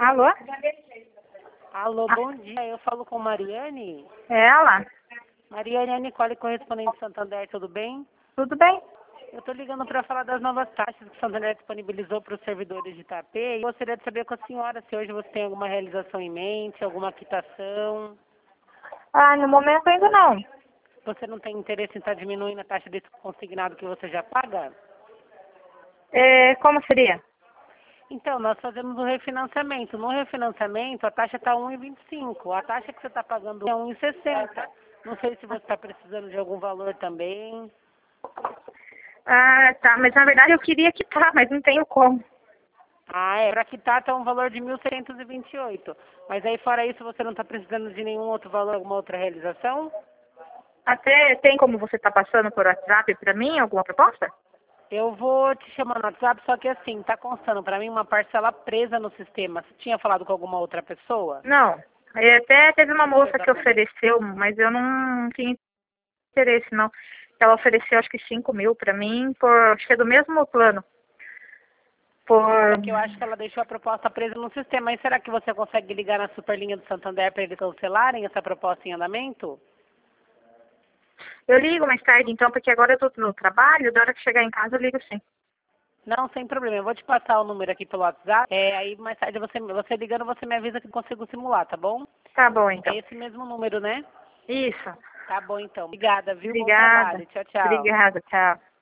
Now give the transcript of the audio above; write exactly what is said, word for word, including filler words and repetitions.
Alô? Alô, bom dia. Eu falo com Mariane. É ela? Mariane, é a Nicole, correspondente Santander, tudo bem? Tudo bem? Eu estou ligando para falar das novas taxas que o Santander disponibilizou para os servidores de Itapê. E gostaria de saber com a senhora se hoje você tem alguma realização em mente, alguma quitação. Ah, no momento ainda não. Você não tem interesse em estar diminuindo a taxa desse consignado que você já paga? É, como seria? Então, nós fazemos o refinanciamento. No refinanciamento, a taxa está um vírgula vinte e cinco. A taxa que você está pagando é um vírgula sessenta. Não sei se você está precisando de algum valor também. Ah, tá. Mas na verdade eu queria quitar, mas não tenho como. Ah, é. Para quitar está um valor de mil seiscentos e vinte e oito. Mas aí, fora isso, você não está precisando de nenhum outro valor, alguma outra realização? Até tem como você tá passando por WhatsApp para mim alguma proposta? Eu vou te chamar no WhatsApp, só que assim, tá constando para mim uma parcela presa no sistema. Você tinha falado com alguma outra pessoa? Não. Aí até teve uma moça que ofereceu, mas eu não tinha interesse não. Ela ofereceu acho que cinco mil para mim, por, acho que é do mesmo plano. Por... Porque eu acho que ela deixou a proposta presa no sistema. Mas será que você consegue ligar na Superlinha do Santander para eles cancelarem essa proposta em andamento? Eu ligo mais tarde então, porque agora eu tô no trabalho, da hora que chegar em casa eu ligo sim. Não, sem problema. Eu vou te passar o número aqui pelo WhatsApp. É, aí mais tarde você, você ligando, você me avisa que eu consigo simular, tá bom? Tá bom É então. esse mesmo número, né? Isso. Tá bom então. Obrigada, viu? Bom Obrigada. trabalho. Tchau, tchau. Obrigada, tchau.